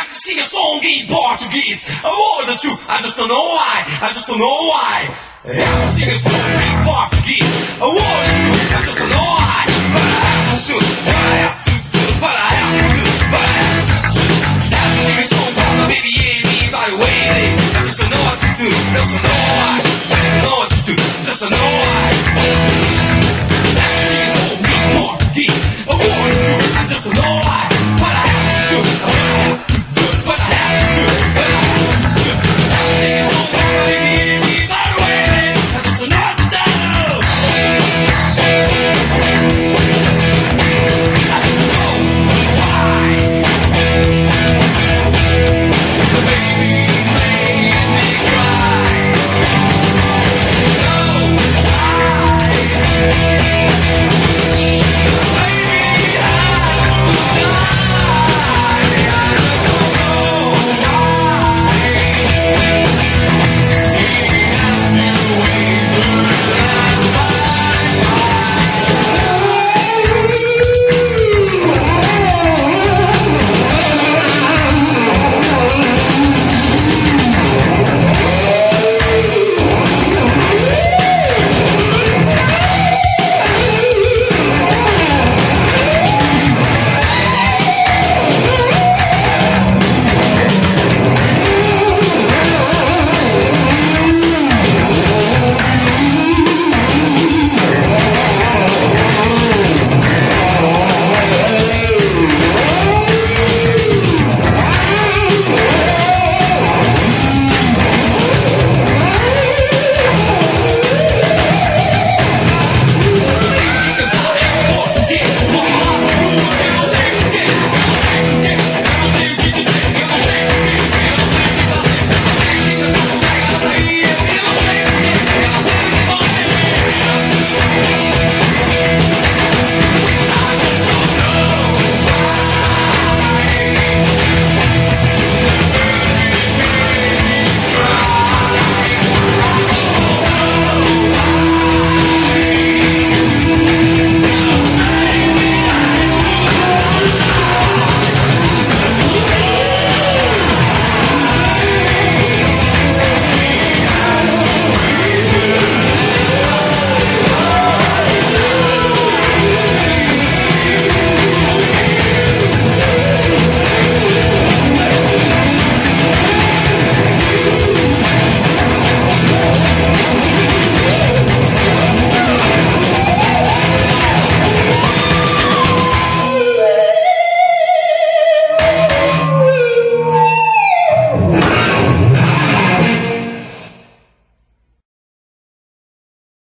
to sing a song in Portuguese. I want the truth, I just don't know why. I just don't know why. I have to sing a song in Portuguese. I want the truth, I just don't